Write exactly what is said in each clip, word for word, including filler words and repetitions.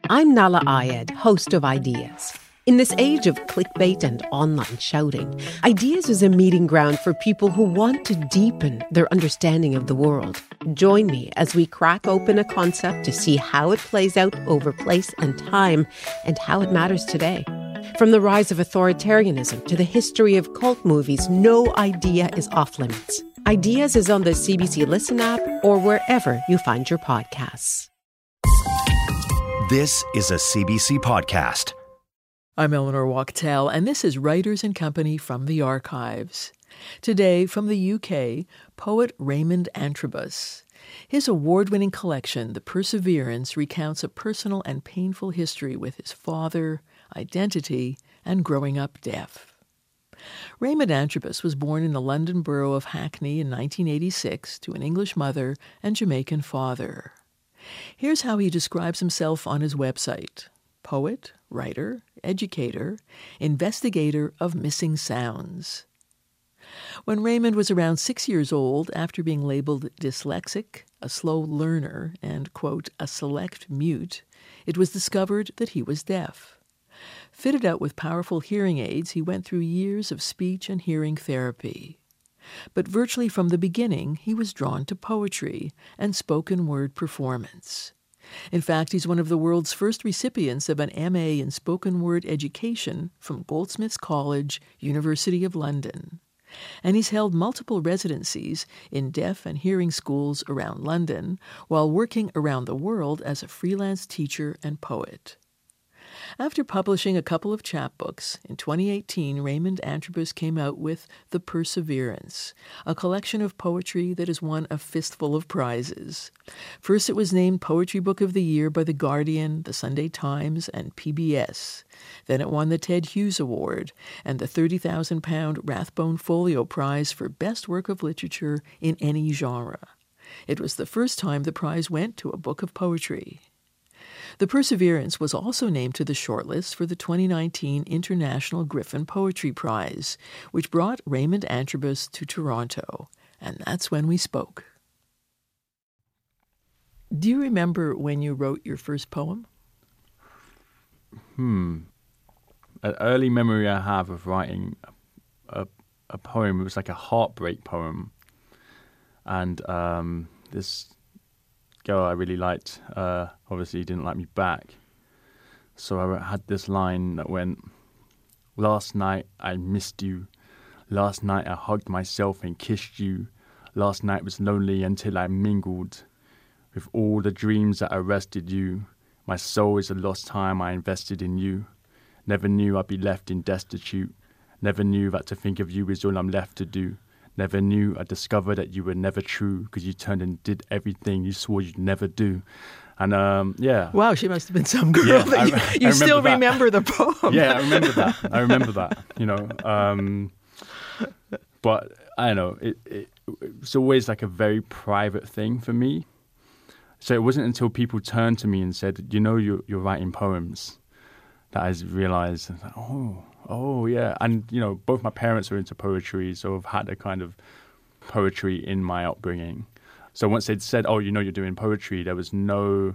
I'm Nala Ayed, host of Ideas. In this age of clickbait and online shouting, Ideas is a meeting ground for people who want to deepen their understanding of the world. Join me as we crack open a concept to see how it plays out over place and time and how it matters today. From the rise of authoritarianism to the history of cult movies, no idea is off limits. Ideas is on the C B C Listen app or wherever you find your podcasts. This is a C B C podcast. I'm Eleanor Wachtel, and this is Writers and Company from the Archives. Today, from the U K, poet Raymond Antrobus. His award-winning collection, The Perseverance, recounts a personal and painful history with his father, identity, and growing up deaf. Raymond Antrobus was born in the London borough of Hackney in nineteen eighty-six to an English mother and Jamaican father. Here's how he describes himself on his website: poet, writer, educator, investigator of missing sounds. When Raymond was around six years old, after being labeled dyslexic, a slow learner, and, quote, a select mute, it was discovered that he was deaf. Fitted out with powerful hearing aids, he went through years of speech and hearing therapy. But virtually from the beginning, he was drawn to poetry and spoken word performance. In fact, he's one of the world's first recipients of an M A in spoken word education from Goldsmiths College, University of London. And he's held multiple residencies in deaf and hearing schools around London while working around the world as a freelance teacher and poet. After publishing a couple of chapbooks, in twenty eighteen, Raymond Antrobus came out with The Perseverance, a collection of poetry that has won a fistful of prizes. First, it was named Poetry Book of the Year by The Guardian, The Sunday Times, and P B S. Then it won the Ted Hughes Award and the thirty thousand pound Rathbone Folio Prize for Best Work of Literature in any genre. It was the first time the prize went to a book of poetry. The Perseverance was also named to the shortlist for the twenty nineteen International Griffin Poetry Prize, which brought Raymond Antrobus to Toronto, and that's when we spoke. Do you remember when you wrote your first poem? Hmm. An early memory I have of writing a, a, a poem, it was like a heartbreak poem. And um, this girl I really liked, uh, obviously didn't like me back. So I had this line that went, "Last night I missed you. Last night I hugged myself and kissed you. Last night was lonely until I mingled with all the dreams that arrested you. My soul is a lost time I invested in you. Never knew I'd be left in destitute. Never knew that to think of you is all I'm left to do. Never knew I discovered that you were never true because you turned and did everything you swore you'd never do." And um, yeah. Wow, she must have been some girl Yeah, that I, you, I you remember still that. remember the poem. Yeah, I remember that. I remember that, you know. Um, but I don't know, it, it, it's always like a very private thing for me. So it wasn't until people turned to me and said, you know, you're, you're writing poems, that I realized, oh, oh yeah. And, you know, both my parents are into poetry, so I've had a kind of poetry in my upbringing. So once they'd said, oh, you know, you're doing poetry, there was no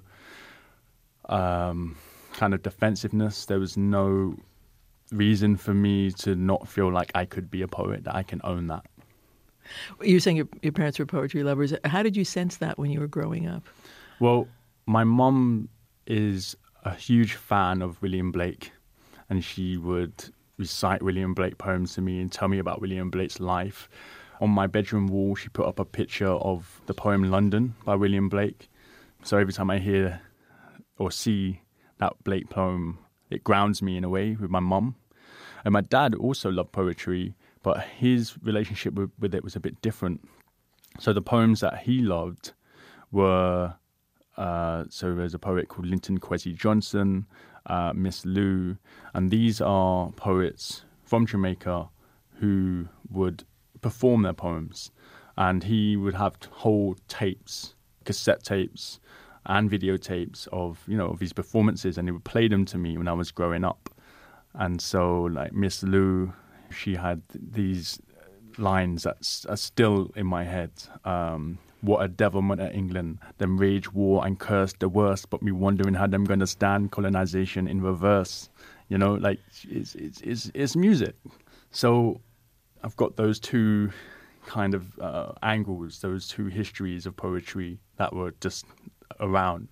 um, kind of defensiveness. There was no reason for me to not feel like I could be a poet, that I can own that. You're saying your, your parents were poetry lovers. How did you sense that when you were growing up? Well, my mum is a huge fan of William Blake, and she would recite William Blake poems to me and tell me about William Blake's life. On my bedroom wall, she put up a picture of the poem London by William Blake. So every time I hear or see that Blake poem, it grounds me in a way with my mum. And my dad also loved poetry, but his relationship with, with it was a bit different. So the poems that he loved were, uh, so there's a poet called Linton Kwesi Johnson, uh, Miss Lou, and these are poets from Jamaica who would perform their poems. And he would have whole tapes, cassette tapes, and videotapes of, you know, of these performances, and he would play them to me when I was growing up. And so, like, Miss Lou, she had these lines that are still in my head. Um, what a devilment at England, them rage war and curse the worst, but me wondering how them going to stand colonization in reverse. You know, like, it's, it's, it's, it's music. So I've got those two kind of uh, angles, those two histories of poetry that were just around.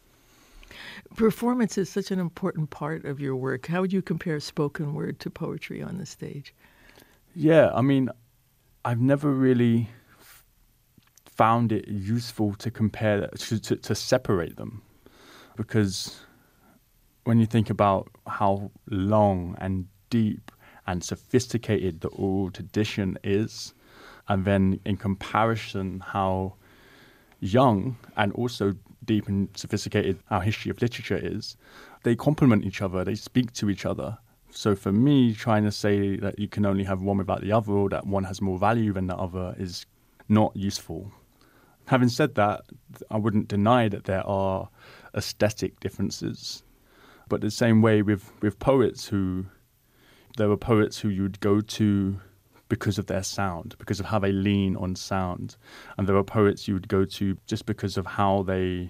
Performance is such an important part of your work. How would you compare spoken word to poetry on the stage? Yeah, I mean, I've never really f- found it useful to compare, to, to, to separate them. Because when you think about how long and deep and sophisticated the oral tradition is, and then in comparison how young and also deep and sophisticated our history of literature is, they complement each other, they speak to each other. So for me, trying to say that you can only have one without the other, or that one has more value than the other, is not useful. Having said that, I wouldn't deny that there are aesthetic differences. But the same way with, with poets who, there were poets who you'd go to because of their sound, because of how they lean on sound. And there are poets you would go to just because of how they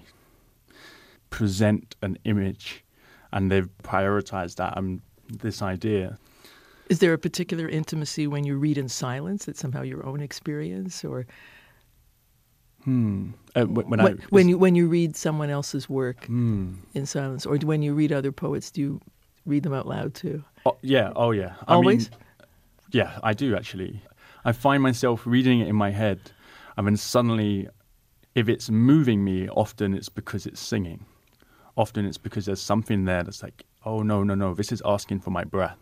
present an image, and they've prioritized that and this idea. Is there a particular intimacy when you read in silence that's somehow your own experience, or Hmm. Uh, when, when, when, I, when you when you read someone else's work hmm. in silence, or when you read other poets, do you read them out loud too? Oh, yeah. Oh, yeah. I Always? mean, yeah, I do actually. I find myself reading it in my head, and then suddenly, if it's moving me, often it's because it's singing. Often it's because there's something there that's like, oh, no, no, no, this is asking for my breath.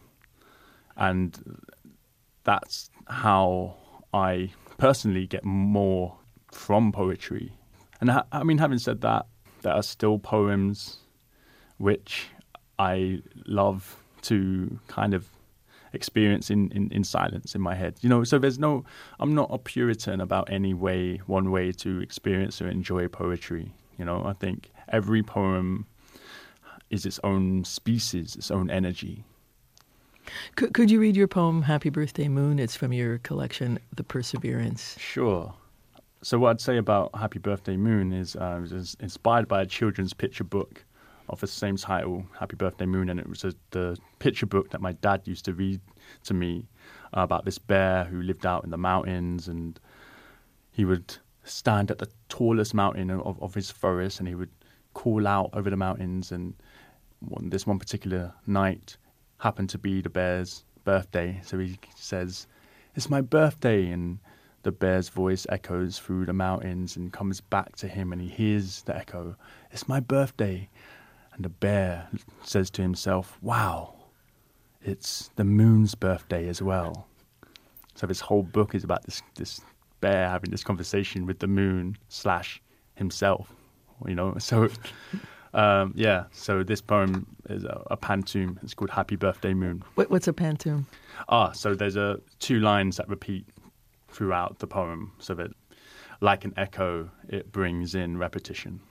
And that's how I personally get more from poetry. And ha- I mean, having said that, there are still poems which I love to kind of experience in, in, in silence in my head. You know, so there's no, I'm not a Puritan about any way, one way to experience or enjoy poetry. You know, I think every poem is its own species, its own energy. Could, could you read your poem, Happy Birthday Moon? It's from your collection, The Perseverance. Sure. So what I'd say about Happy Birthday Moon is uh, it was inspired by a children's picture book of the same title, Happy Birthday Moon, and it was a, the picture book that my dad used to read to me uh, about this bear who lived out in the mountains, and he would stand at the tallest mountain of, of his forest, and he would call out over the mountains, and one, this one particular night happened to be the bear's birthday, so he says, "It's my birthday," and the bear's voice echoes through the mountains and comes back to him, and he hears the echo, "It's my birthday." And the bear says to himself, "Wow, it's the moon's birthday as well." So this whole book is about this this bear having this conversation with the moon slash himself, you know. So, um, yeah, so this poem is a, a pantoum. It's called Happy Birthday Moon. What, what's a pantoum? Ah, so there's a two lines that repeat throughout the poem, so that like an echo, it brings in repetition.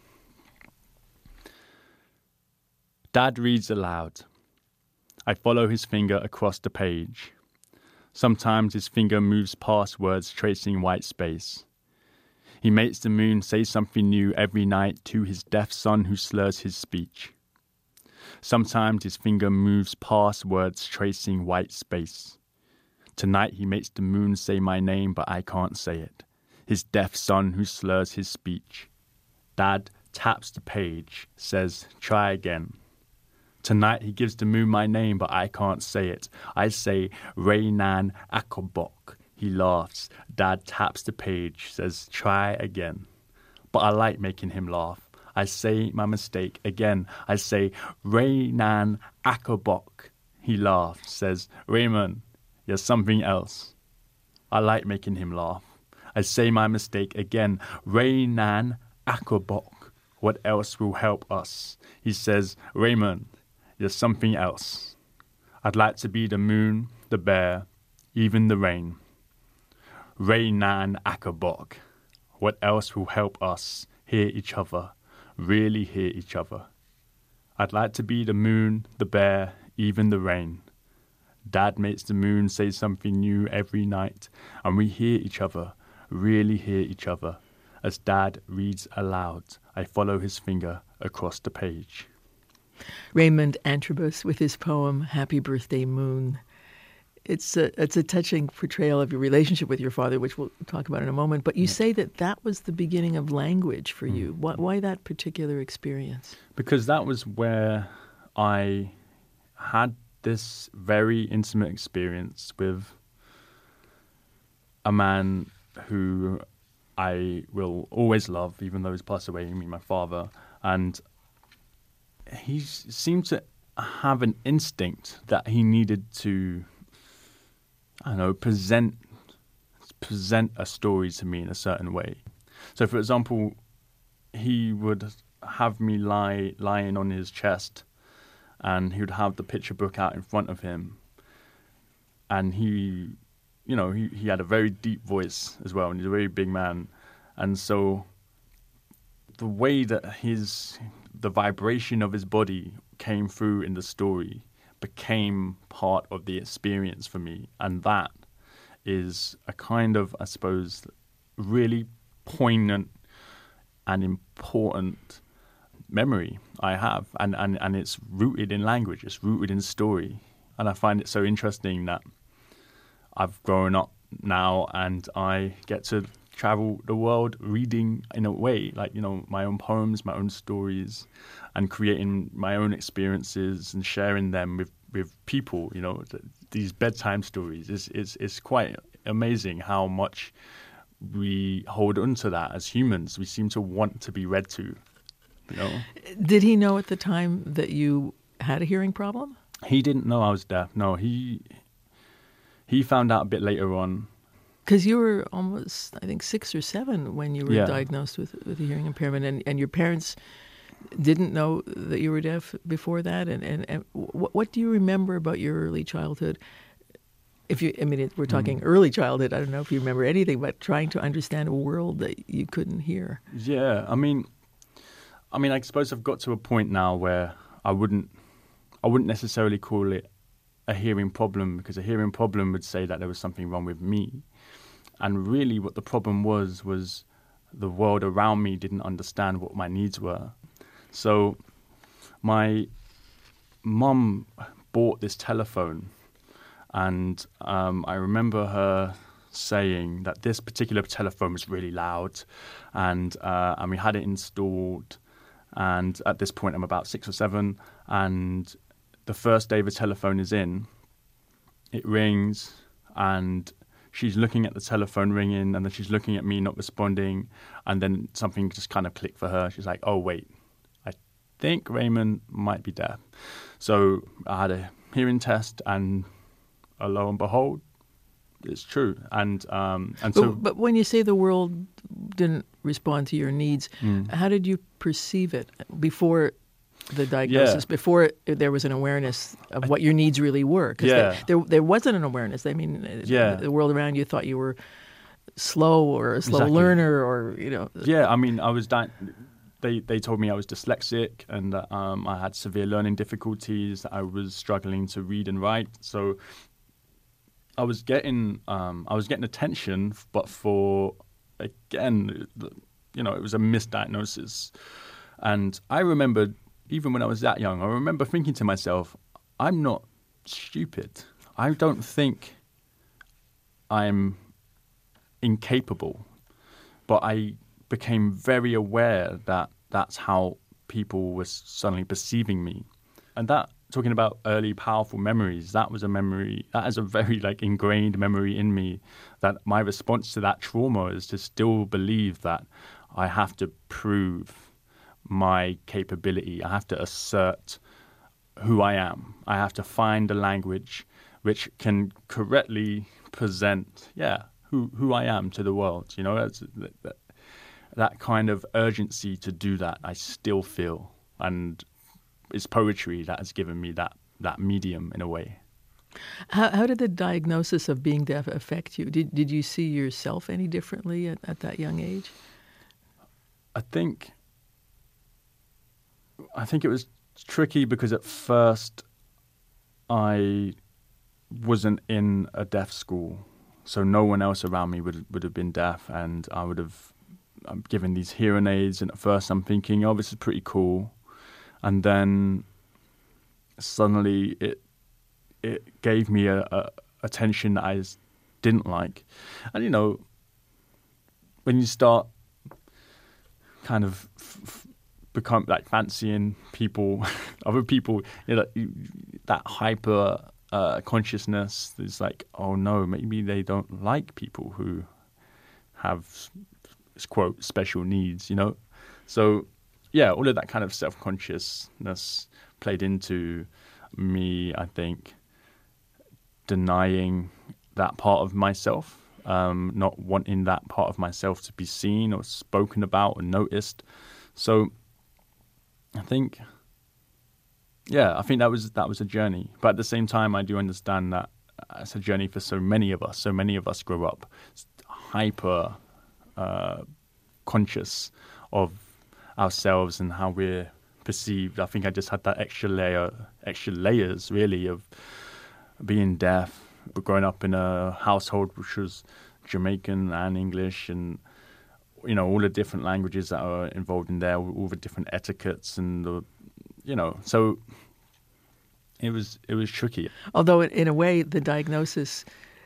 Dad reads aloud. I follow his finger across the page. Sometimes his finger moves past words tracing white space. He makes the moon say something new every night to his deaf son who slurs his speech. Sometimes his finger moves past words tracing white space. Tonight he makes the moon say my name, but I can't say it. His deaf son who slurs his speech. Dad taps the page, says, "Try again." Tonight he gives the moon my name, but I can't say it. I say, Reynan Akobok. He laughs. Dad taps the page, says, "Try again." But I like making him laugh. I say my mistake again. I say, Reynan Akobok. He laughs, says, "Raymond, you're something else." I like making him laugh. I say my mistake again. Reynan Akobok. What else will help us? He says, "Raymond, you're something else." I'd like to be the moon, the bear, even the rain. Reynan Akobok. What else will help us hear each other, really hear each other? I'd like to be the moon, the bear, even the rain. Dad makes the moon say something new every night, and we hear each other, really hear each other. As Dad reads aloud, I follow his finger across the page. Raymond Antrobus with his poem, Happy Birthday Moon. It's a, it's a touching portrayal of your relationship with your father, which we'll talk about in a moment. But you yeah. say that that was the beginning of language for mm. you. Why, why that particular experience? Because that was where I had this very intimate experience with a man who I will always love, even though he's passed away, I mean my father. And he seemed to have an instinct that he needed to, I don't know, present present a story to me in a certain way. So, for example, he would have me lie lying on his chest, and he would have the picture book out in front of him. And he, you know, he, he had a very deep voice as well, and he's a very big man. And so the way that his, the vibration of his body came through in the story became part of the experience for me. And that is a kind of, I suppose, really poignant and important memory I have. And, and, and it's rooted in language, it's rooted in story. And I find it so interesting that I've grown up now and I get to travel the world reading in a way, like, you know, my own poems, my own stories, and creating my own experiences and sharing them with, with people, you know, th- these bedtime stories. It's, it's, it's quite amazing how much we hold on to that as humans. We seem to want to be read to, you know. Did he know at the time that you had a hearing problem? He didn't know I was deaf. No, he he found out a bit later on. Because you were almost, I think, six or seven when you were yeah. diagnosed with, with a hearing impairment, and, and your parents didn't know that you were deaf before that. And, and, and what, what do you remember about your early childhood? If you, I mean, it, we're talking mm. early childhood. I don't know if you remember anything, but trying to understand a world that you couldn't hear. Yeah, I mean, I mean, I suppose I've got to a point now where I wouldn't, I wouldn't necessarily call it a hearing problem, because a hearing problem would say that there was something wrong with me. And really what the problem was, was the world around me didn't understand what my needs were. So my mum bought this telephone, and um, I remember her saying that this particular telephone was really loud, and uh, and we had it installed. And at this point, I'm about six or seven, and the first day the telephone is in, it rings, and she's looking at the telephone ringing, and then she's looking at me not responding, and then something just kind of clicked for her. She's like, oh, wait, I think Raymond might be deaf. So I had a hearing test, and uh, lo and behold, it's true. And um, and but, so, but when you say the world didn't respond to your needs, mm. how did you perceive it before the diagnosis, yeah. before there was an awareness of what your needs really were? Because yeah. there, there, there wasn't an awareness. I mean, yeah. the world around you thought you were slow or a slow exactly. learner, or, you know. Yeah, I mean, I was di- they they told me I was dyslexic, and that um, I had severe learning difficulties. I was struggling to read and write. So I was getting um, I was getting attention, but for again, you know, it was a misdiagnosis. And I remember, even when I was that young, I remember thinking to myself, I'm not stupid. I don't think I'm incapable. But I became very aware that that's how people were suddenly perceiving me. And that, talking about early powerful memories, that was a memory, that is a very like ingrained memory in me, that my response to that trauma is to still believe that I have to prove my capability. I have to assert who I am. I have to find a language which can correctly present, yeah, who who I am to the world. You know, that's, that, that kind of urgency to do that, I still feel. And it's poetry that has given me that, that medium in a way. How, how did the diagnosis of being deaf affect you? Did did you see yourself any differently at, at that young age? I think... I think it was tricky because at first I wasn't in a deaf school, so no one else around me would would have been deaf, and I would have I'm given these hearing aids, and at first I'm thinking, oh, this is pretty cool. And then suddenly it it gave me a, a attention that I didn't like. And, you know, when you start kind of f- f- become like fancying people, other people, you know, you, that hyper uh, consciousness is like, oh no, maybe they don't like people who have, quote, special needs, you know? So, yeah, all of that kind of self-consciousness played into me, I think, denying that part of myself, um, not wanting that part of myself to be seen or spoken about or noticed. So I think, yeah, I think that was that was a journey. But at the same time, I do understand that it's a journey for so many of us. So many of us grow up hyper uh, conscious of ourselves and how we're perceived. I think I just had that extra layer, extra layers, really, of being deaf, but growing up in a household which was Jamaican and English, and you know all the different languages that are involved in there, all the different etiquettes, and the, you know, so it was it was tricky. Although in, in a way, the diagnosis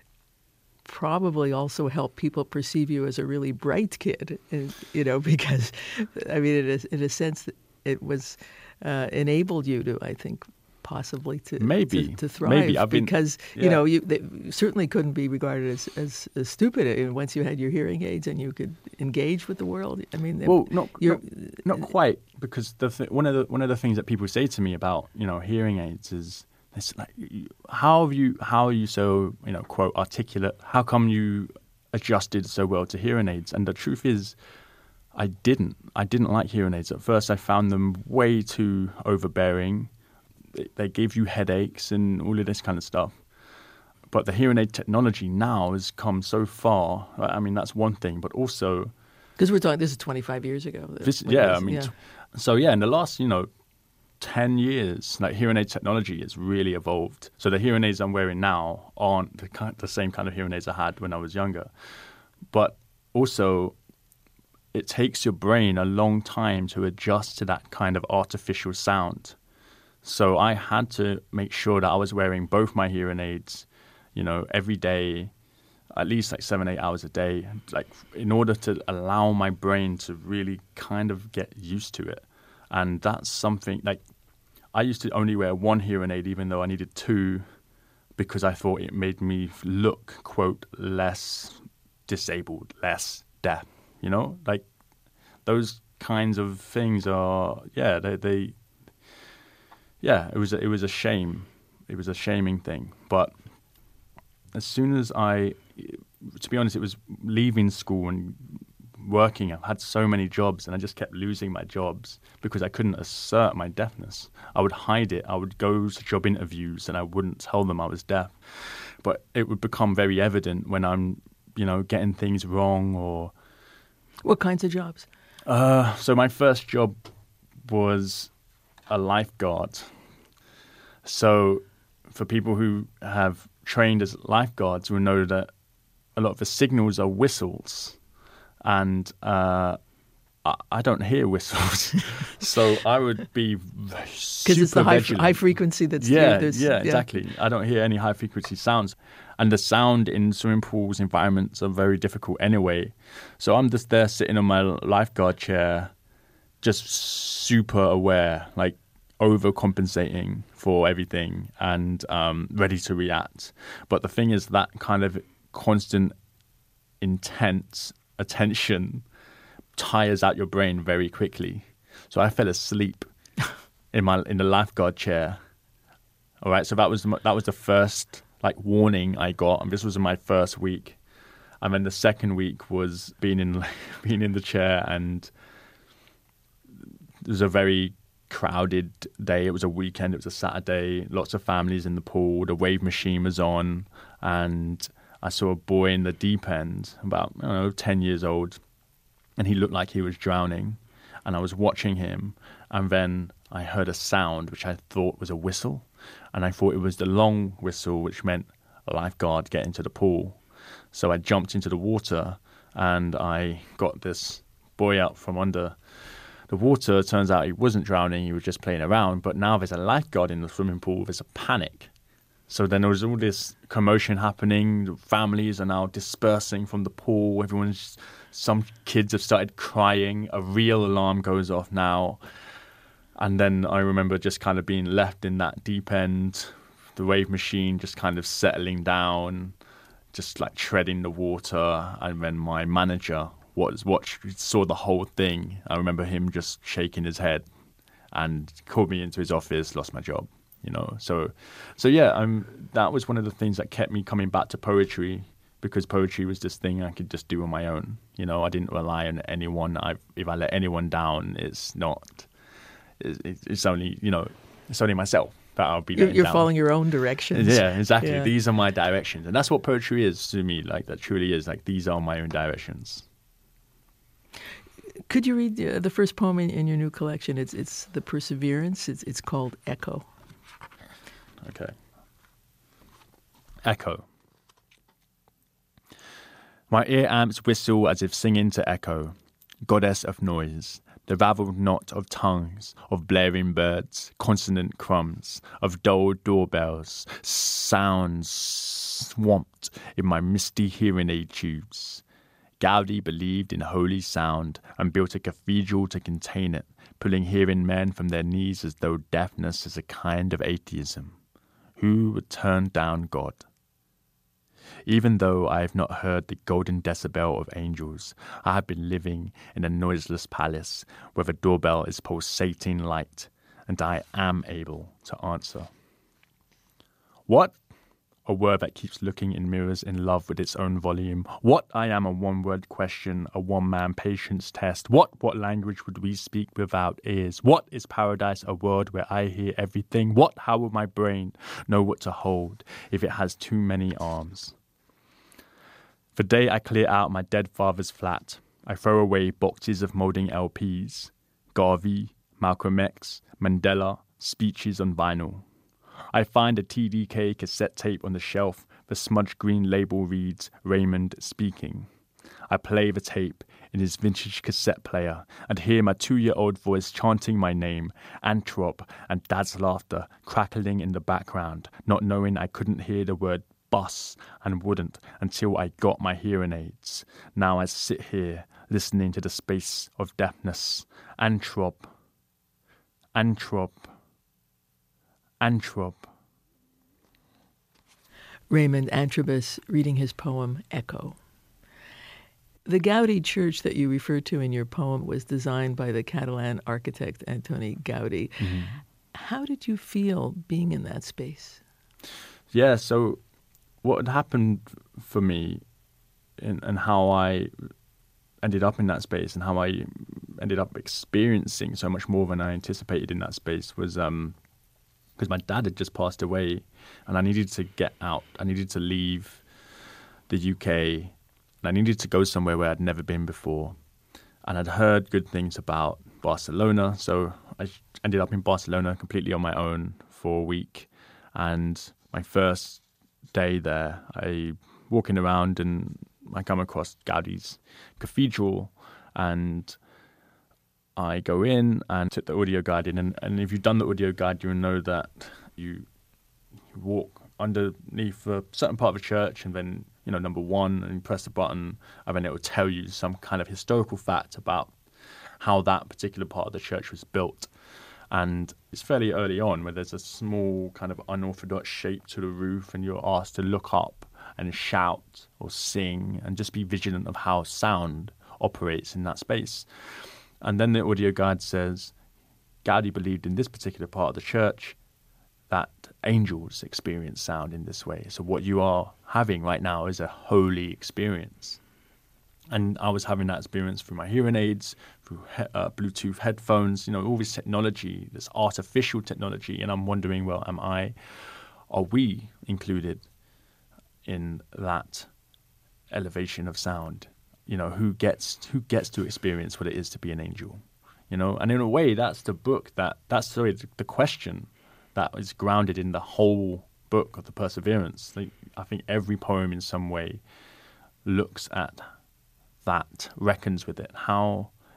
probably also helped people perceive you as a really bright kid, and, you know, because I mean, in a, in a sense, it was uh, enabled you to, I think, possibly to maybe to, to thrive. Maybe I've been, because yeah. you know you they certainly couldn't be regarded as, as, as stupid. And once you had your hearing aids and you could engage with the world, I mean, well, not not, not quite, because the th- one of the one of the things that people say to me about you know hearing aids is, it's like, how have you how are you so you know quote articulate? How come you adjusted so well to hearing aids? And the truth is, I didn't. I didn't like hearing aids at first. I found them way too overbearing. They, they gave you headaches and all of this kind of stuff. But the hearing aid technology now has come so far. I mean, that's one thing, but also because we're talking, this is twenty-five years ago. This, yeah, was, I mean, yeah. T- so yeah, in the last you know ten years, like hearing aid technology has really evolved. So the hearing aids I'm wearing now aren't the kind, the same kind of hearing aids I had when I was younger. But also, it takes your brain a long time to adjust to that kind of artificial sound. So I had to make sure that I was wearing both my hearing aids, you know, every day, at least like seven, eight hours a day, like in order to allow my brain to really kind of get used to it. And that's something like I used to only wear one hearing aid, even though I needed two, because I thought it made me look, quote, less disabled, less deaf, you know, like those kinds of things are, yeah, they, they yeah, it was, a, it was a shame. It was a shaming thing. But as soon as I, to be honest, it was leaving school and working. I've had so many jobs and I just kept losing my jobs because I couldn't assert my deafness. I would hide it. I would go to job interviews and I wouldn't tell them I was deaf. But it would become very evident when I'm, you know, getting things wrong or... What kinds of jobs? Uh, so my first job was a lifeguard. So for people who have trained as lifeguards will know that a lot of the signals are whistles. And uh, I, I don't hear whistles. So I would be super Because it's the high, high frequency that's... Yeah, yeah, yeah, exactly. I don't hear any high frequency sounds. And the sound in swimming pools environments are very difficult anyway. So I'm just there sitting on my lifeguard chair, just super aware, like overcompensating for everything and um, ready to react. But the thing is that kind of constant, intense attention tires out your brain very quickly. So I fell asleep in my in the lifeguard chair. All right, so that was that was the first like warning I got, and this was in my first week. And then the second week was being in being in the chair, and it was a very crowded day. It was a weekend. It was a Saturday. Lots of families in the pool. The wave machine was on, and I saw a boy in the deep end, about I don't know, ten years old, and he looked like he was drowning. And I was watching him, and then I heard a sound which I thought was a whistle, and I thought it was the long whistle, which meant a lifeguard get into the pool. So I jumped into the water, and I got this boy out from under the water. It turns out he wasn't drowning, he was just playing around. But now there's a lifeguard in the swimming pool, there's a panic. So then there was all this commotion happening. The families are now dispersing from the pool. Everyone's, some kids have started crying. A real alarm goes off now. And then I remember just kind of being left in that deep end, the wave machine just kind of settling down, just like treading the water. And then my manager was watched, saw the whole thing. I remember him just shaking his head and called me into his office, lost my job. You know, so, so yeah, um, that was one of the things that kept me coming back to poetry, because poetry was this thing I could just do on my own. You know, I didn't rely on anyone. I, if I let anyone down, it's not. It's, it's only, you know, it's only myself that I'll be. You're, you're down. following your own directions. Yeah, exactly. Yeah. These are my directions, and that's what poetry is to me. Like that truly is. Like these are my own directions. Could you read uh, the first poem in, in your new collection? It's it's the Perseverance. It's it's called Echo. Okay. Echo. My ear amps whistle as if singing to echo, goddess of noise, the ravelled knot of tongues, of blaring birds, consonant crumbs, of dull doorbells, sounds swamped in my misty hearing aid tubes. Gaudi believed in holy sound and built a cathedral to contain it, pulling hearing men from their knees as though deafness is a kind of atheism. Who would turn down God? Even though I have not heard the golden decibel of angels, I have been living in a noiseless palace where the doorbell is pulsating light, and I am able to answer. What? A word that keeps looking in mirrors in love with its own volume. What? I am a one-word question, a one-man patience test. What? What language would we speak without ears? What? Is paradise a world where I hear everything? What? How will my brain know what to hold if it has too many arms? The day I clear out my dead father's flat, I throw away boxes of moulding L Ps, Garvey, Malcolm X, Mandela, speeches on vinyl. I find a T D K cassette tape on the shelf. The smudged green label reads, Raymond speaking. I play the tape in his vintage cassette player and hear my two-year-old voice chanting my name, Anthrop, and Dad's laughter crackling in the background, not knowing I couldn't hear the word bus and wouldn't until I got my hearing aids. Now I sit here listening to the space of deafness. Anthrop, Anthrop, Anthrop. Raymond Antrobus reading his poem Echo. The Gaudi church that you referred to in your poem was designed by the Catalan architect Antoni Gaudi. Mm-hmm. How did you feel being in that space? Yeah, so what had happened for me in, and how I ended up in that space and how I ended up experiencing so much more than I anticipated in that space was um, because my dad had just passed away and I needed to get out. I needed to leave the U K and I needed to go somewhere where I'd never been before. And I'd heard good things about Barcelona, so I ended up in Barcelona completely on my own for a week. And my first day there, I walking around and I come across Gaudi's cathedral, and I go in and took the audio guide in. And, and if you've done the audio guide, you'll know that you, you walk underneath a certain part of the church, and then, you know, number one, and you press the button, and then it will tell you some kind of historical fact about how that particular part of the church was built. And it's fairly early on where there's a small kind of unorthodox shape to the roof, and you're asked to look up and shout or sing and just be vigilant of how sound operates in that space. And then the audio guide says, Gaudi believed in this particular part of the church that angels experience sound in this way. So what you are having right now is a holy experience. And I was having that experience through my hearing aids, through he- uh, Bluetooth headphones, you know, all this technology, this artificial technology. And I'm wondering, well, am I, are we included in that elevation of sound? You know, who gets who gets to experience what it is to be an angel? You know, and in a way, that's the book that that's sorry, the question that is grounded in the whole book of the Perseverance. Like, I think every poem in some way looks at that, reckons with it. How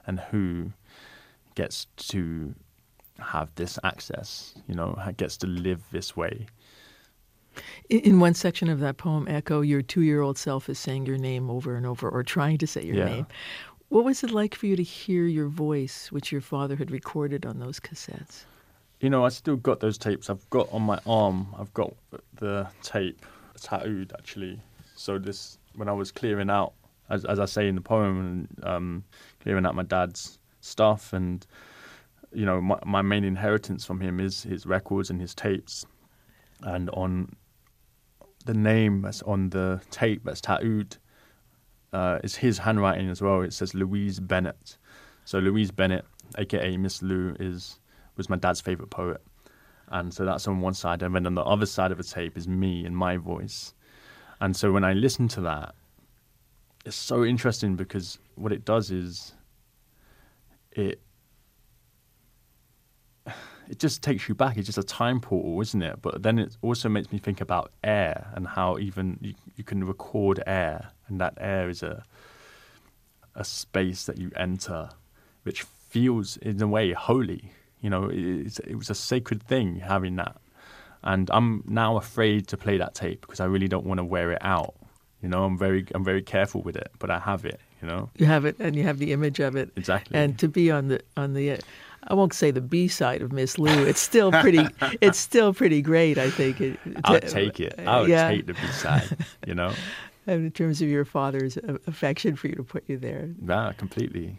and who gets to have this access, you know, gets to live this way. In one section of that poem, Echo, your two-year-old self is saying your name over and over, or trying to say your yeah. name. What was it like for you to hear your voice, which your father had recorded on those cassettes? You know, I still got those tapes. I've got on my arm, I've got the tape tattooed, actually. So this, when I was clearing out, as as I say in the poem, um, clearing out my dad's stuff, and, you know, my, my main inheritance from him is his records and his tapes. And on the name that's on the tape that's tattooed uh, is his handwriting as well. It says Louise Bennett. So Louise Bennett, a k a. Miss Lou, is was my dad's favourite poet. And so that's on one side. And then on the other side of the tape is me and my voice. And so when I listen to that, it's so interesting because what it does is it it just takes you back. It's just a time portal, isn't it? But then it also makes me think about air and how even you, you can record air, and that air is a a space that you enter, which feels in a way holy. You know, it, it was a sacred thing having that. And I'm now afraid to play that tape because I really don't want to wear it out. You know, I'm very I'm very careful with it, but I have it, you know. You have it, and you have the image of it. Exactly. And to be on the on the uh, I won't say the B side of Miss Lou. It's still pretty. It's still pretty great, I think. It, I'll take it. I'll yeah. take the B side. You know. In terms of your father's affection for you to put you there. Yeah, completely.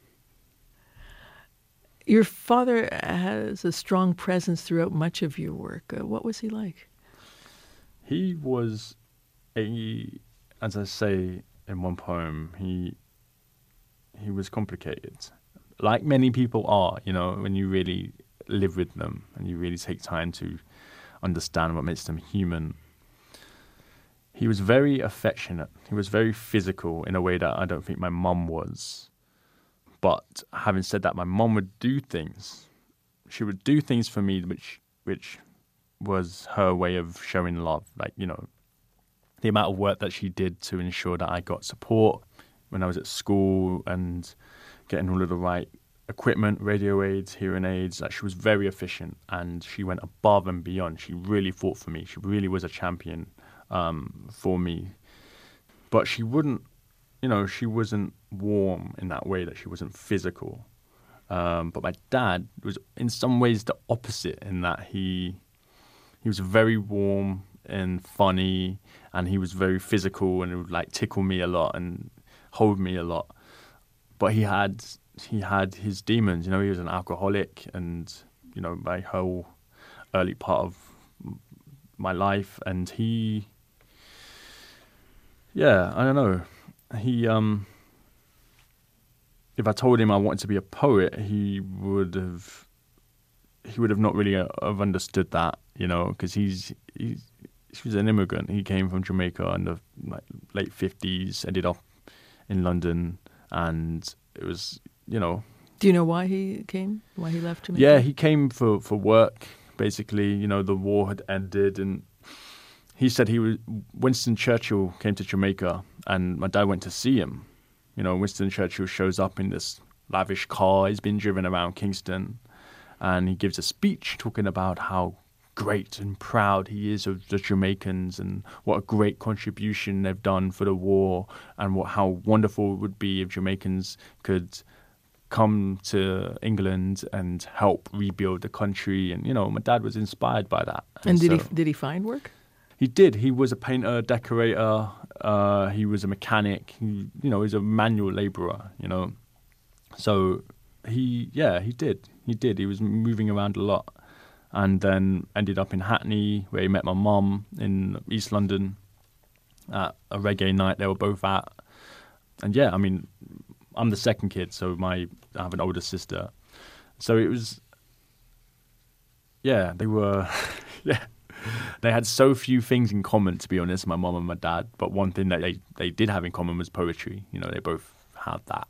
Your father has a strong presence throughout much of your work. Uh, what was he like? He was a, as I say in one poem, he he was complicated. Like many people are, you know, when you really live with them and you really take time to understand what makes them human. He was very affectionate. He was very physical in a way that I don't think my mum was. But having said that, my mum would do things. She would do things for me which which was her way of showing love. Like, you know, the amount of work that she did to ensure that I got support when I was at school and getting all of the right equipment, radio aids, hearing aids. Like, she was very efficient and she went above and beyond. She really fought for me. She really was a champion um, for me. But she wouldn't, you know, she wasn't warm in that way, that she wasn't physical. Um, but my dad was in some ways the opposite in that he he was very warm and funny, and he was very physical and it would like tickle me a lot and hold me a lot. But he had he had his demons, you know. He was an alcoholic, and you know, my whole early part of my life, and he, yeah, I don't know. He, um, if I told him I wanted to be a poet, he would have, he would have not really uh, have understood that, you know, because he's he's he was an immigrant. He came from Jamaica in the like, late fifties, ended up in London, and it was, you know. Do you know why he came? Why he left Jamaica? Yeah, he came for, for work, basically. You know, the war had ended, and he said he was, Winston Churchill came to Jamaica, and my dad went to see him. You know, Winston Churchill shows up in this lavish car. He's been driven around Kingston, and he gives a speech talking about how great and proud he is of the Jamaicans and what a great contribution they've done for the war, and what how wonderful it would be if Jamaicans could come to England and help rebuild the country. And, you know, my dad was inspired by that. And, and did so, he did he find work? He did. He was a painter, decorator. Uh, he was a mechanic. He, you know, he was a manual labourer, you know. So he, yeah, he did. He did. He was moving around a lot. And then ended up in Hackney, where he met my mum in East London at a reggae night they were both at. And yeah, I mean, I'm the second kid, so my I have an older sister. So it was, yeah, they were, yeah, they had so few things in common, to be honest, my mum and my dad. But one thing that they, they did have in common was poetry. You know, they both had that.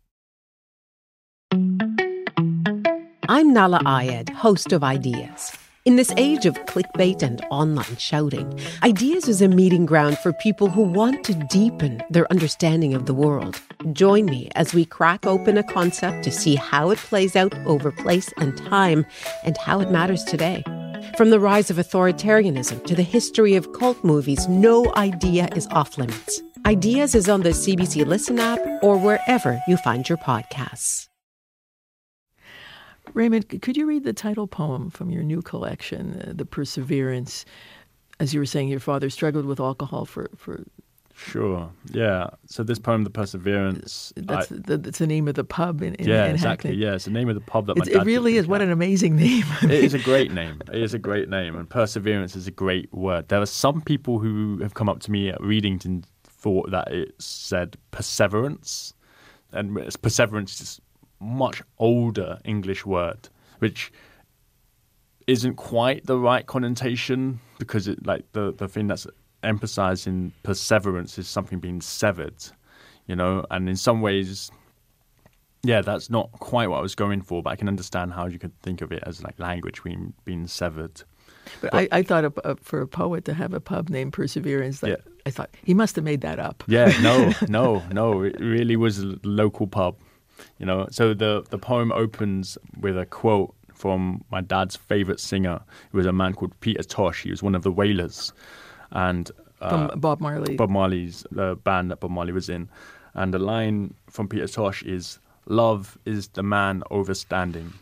I'm Nala Ayed, host of Ideas. In this age of clickbait and online shouting, Ideas is a meeting ground for people who want to deepen their understanding of the world. Join me as we crack open a concept to see how it plays out over place and time and how it matters today. From the rise of authoritarianism to the history of cult movies, no idea is off limits. Ideas is on the C B C Listen app or wherever you find your podcasts. Raymond, could you read the title poem from your new collection, uh, The Perseverance? As you were saying, your father struggled with alcohol for... for Sure, yeah. So this poem, The Perseverance... That's, I, the, that's the name of the pub in, in, yeah, in exactly, Hackney. yeah. It's the name of the pub that It's, my dad It really is. What an amazing name. It is a great name. It is a great name. And perseverance is a great word. There are some people who have come up to me at Readington thought that it said perseverance. And perseverance is a much older English word, which isn't quite the right connotation because it like the, the thing that's emphasized in perseverance is something being severed, you know, and in some ways, yeah, that's not quite what I was going for, but I can understand how you could think of it as like language being, being severed. But, but I, I thought of, uh, for a poet to have a pub named Perseverance, like, yeah. I thought he must have made that up. Yeah, no, no, no, it really was a local pub, you know. So the, the poem opens with a quote from my dad's favorite singer. It was a man called Peter Tosh. He was one of the Wailers. And uh, from Bob Marley. Bob Marley's the band that Bob Marley was in. And the line from Peter Tosh is, "Love is the man overstanding."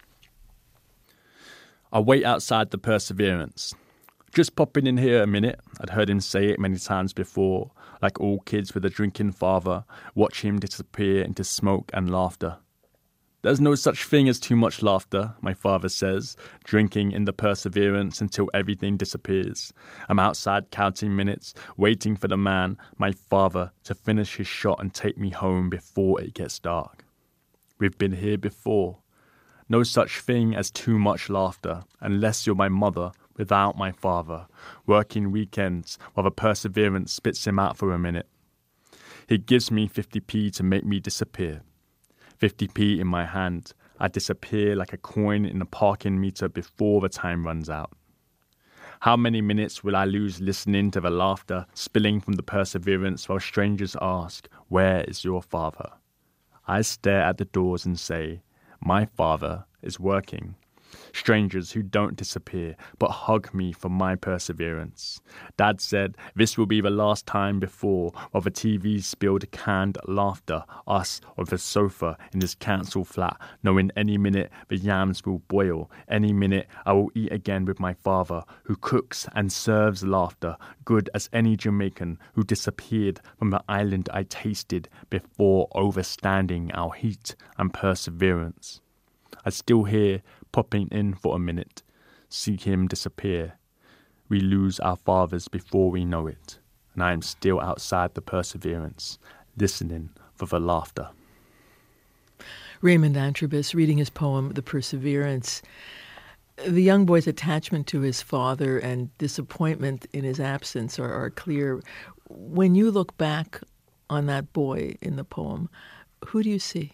I wait outside the Perseverance. Just popping in here a minute. I'd heard him say it many times before. Like all kids with a drinking father, watch him disappear into smoke and laughter. There's no such thing as too much laughter, my father says, drinking in the Perseverance until everything disappears. I'm outside counting minutes, waiting for the man, my father, to finish his shot and take me home before it gets dark. We've been here before. No such thing as too much laughter, unless you're my mother, without my father, working weekends while the Perseverance spits him out for a minute. He gives me fifty p to make me disappear. fifty p in my hand, I disappear like a coin in a parking meter before the time runs out. How many minutes will I lose listening to the laughter spilling from the Perseverance while strangers ask, "Where is your father?" I stare at the doors and say, "My father is working." Strangers who don't disappear, but hug me for my Perseverance. Dad said this will be the last time before, while the T V spilled canned laughter, us on the sofa in this council flat, knowing any minute the yams will boil, any minute I will eat again with my father, who cooks and serves laughter, good as any Jamaican who disappeared from the island I tasted before overstanding our heat and Perseverance. I still hear popping in for a minute, see him disappear. We lose our fathers before we know it, and I am still outside the Perseverance, listening for the laughter. Raymond Antrobus reading his poem, The Perseverance. The young boy's attachment to his father and disappointment in his absence are, are clear. When you look back on that boy in the poem, who do you see?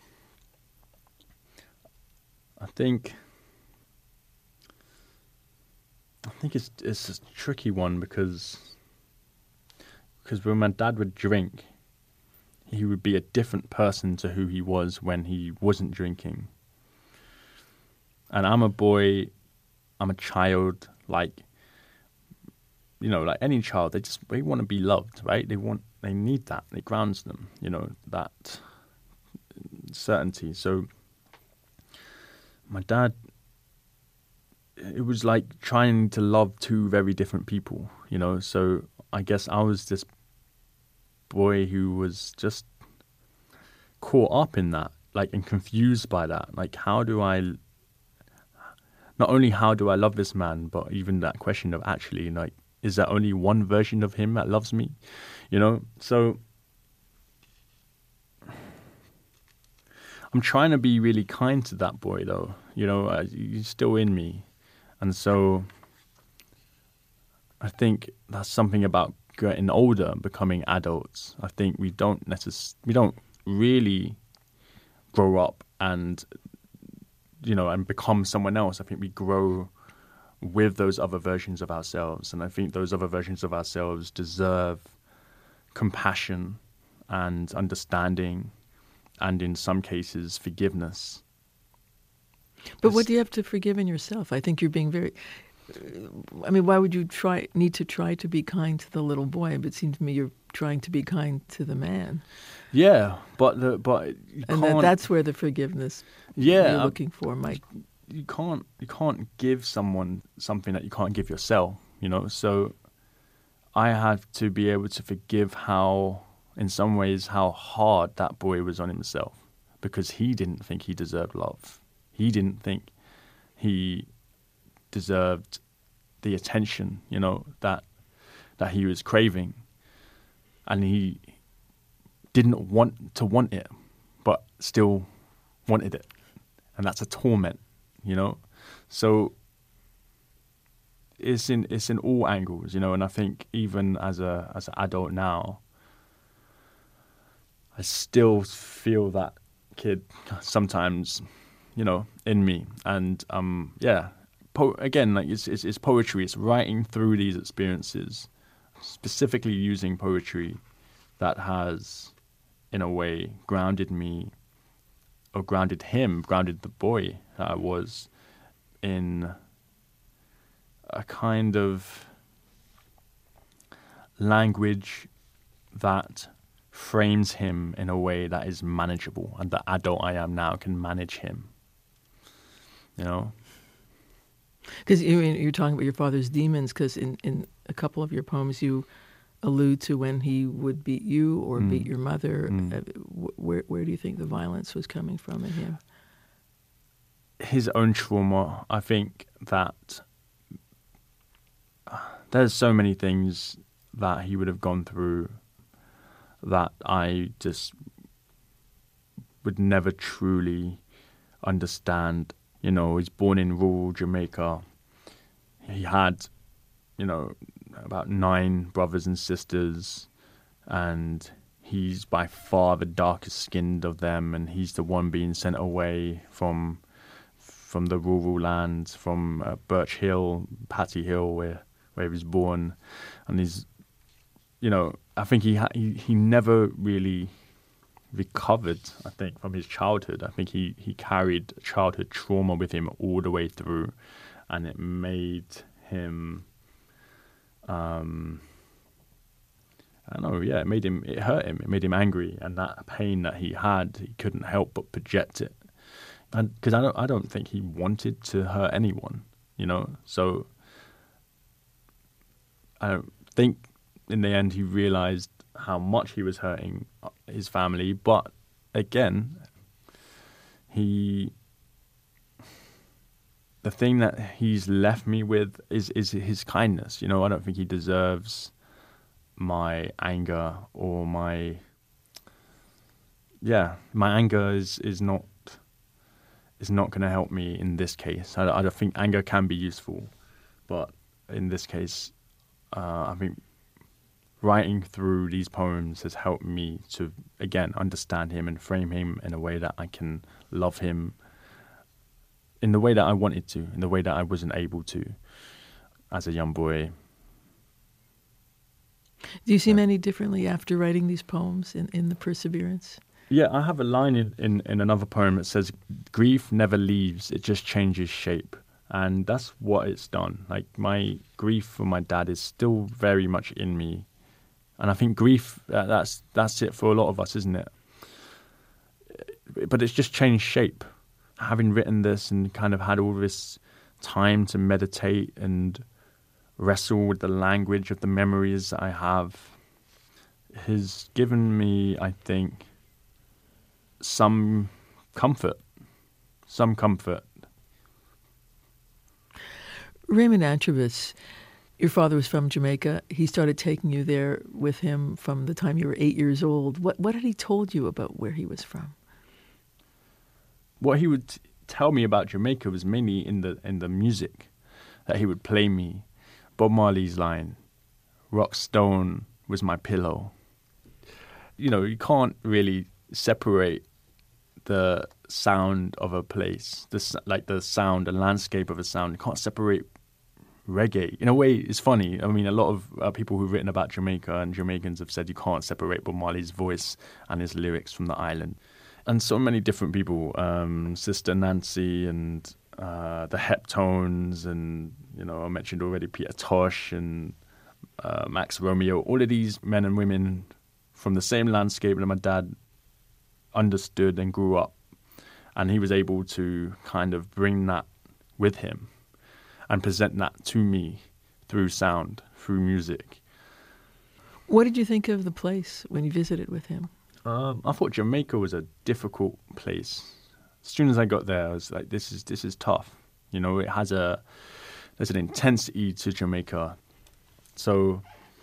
I think I think it's it's a tricky one because because when my dad would drink, he would be a different person to who he was when he wasn't drinking. And I'm a boy, I'm a child, like you know, like any child, they just they want to be loved, right? They want they need that. It grounds them, you know, that certainty. So my dad, it was like trying to love two very different people, you know. So I guess I was this boy who was just caught up in that, like, and confused by that. Like, how do I, not only how do I love this man, but even that question of actually, like, is there only one version of him that loves me, you know? So I'm trying to be really kind to that boy, though. You know, uh, he's still in me. And so I think that's something about getting older and becoming adults. I think we don't necess- we don't really grow up and, you know, and become someone else. I think we grow with those other versions of ourselves. And I think those other versions of ourselves deserve compassion and understanding, and in some cases, forgiveness. But what do you have to forgive in yourself? I think you're being very... I mean, why would you try need to try to be kind to the little boy? But it seems to me you're trying to be kind to the man. Yeah, but the but you and can't, that, that's where the forgiveness yeah, you're looking for might. You can't you can't give someone something that you can't give yourself. You know, so I have to be able to forgive how, in some ways, how hard that boy was on himself, because he didn't think he deserved love. He didn't think he deserved the attention, you know, that that he was craving, and he didn't want to want it, but still wanted it, and that's a torment, you know. So it's in it's in all angles, you know. And I think even as a as an adult now, I still feel that kid sometimes, you know, in me, and um, yeah. Po- again, like it's, it's it's poetry. It's writing through these experiences, specifically using poetry that has, in a way, grounded me, or grounded him, grounded the boy that I was, in a kind of language that frames him in a way that is manageable, and the adult I am now can manage him. You know. Because you, you're talking about your father's demons, because in, in a couple of your poems you allude to when he would beat you or mm. beat your mother. Mm. Uh, where where do you think the violence was coming from in him? His own trauma. I think that uh, there's so many things that he would have gone through that I just would never truly understand. You know, he was born in rural Jamaica. He had, you know, about nine brothers and sisters, and he's by far the darkest skinned of them, and he's the one being sent away from from the rural lands, from uh, Birch Hill, Patty Hill, where where he was born, and he's, you know, I think he ha- he he never really recovered, I think, from his childhood. I think he, he carried childhood trauma with him all the way through, and it made him, um, I don't know, yeah, it made him, it hurt him, it made him angry, and that pain that he had, he couldn't help but project it. And because I don't, I don't think he wanted to hurt anyone, you know. So I don't think in the end he realized how much he was hurting his family, but again, he, the thing that he's left me with is, is his kindness. You know, I don't think he deserves my anger or my, yeah, my anger is, is not, is not going to help me in this case. I, I don't think anger can be useful, but in this case, uh, I think writing through these poems has helped me to, again, understand him and frame him in a way that I can love him in the way that I wanted to, in the way that I wasn't able to as a young boy. Do you see him any differently after writing these poems in, in The Perseverance? Yeah, I have a line in, in, in another poem that says, "Grief never leaves, it just changes shape." And that's what it's done. Like, my grief for my dad is still very much in me. And I think grief, uh, that's that's it for a lot of us, isn't it? But it's just changed shape. Having written this and kind of had all this time to meditate and wrestle with the language of the memories I have, has given me, I think, some comfort. Some comfort. Raymond Antrobus, your father was from Jamaica. He started taking you there with him from the time you were eight years old. What what had he told you about where he was from? What he would tell me about Jamaica was mainly in the in the music that he would play me. Bob Marley's line, "Rock stone was my pillow." You know, you can't really separate the sound of a place, the like the sound, the landscape of a sound. You can't separate reggae. In a way, it's funny. I mean, a lot of uh, people who've written about Jamaica and Jamaicans have said you can't separate Bob Marley's voice and his lyrics from the island. And so many different people, um, Sister Nancy and uh, the Heptones, and, you know, I mentioned already Peter Tosh and uh, Max Romeo, all of these men and women from the same landscape that my dad understood and grew up. And he was able to kind of bring that with him and present that to me through sound, through music. What did you think of the place when you visited with him? Um, I thought Jamaica was a difficult place. As soon as I got there, I was like, "This is this is tough." You know, it has a there's an intensity to Jamaica. So,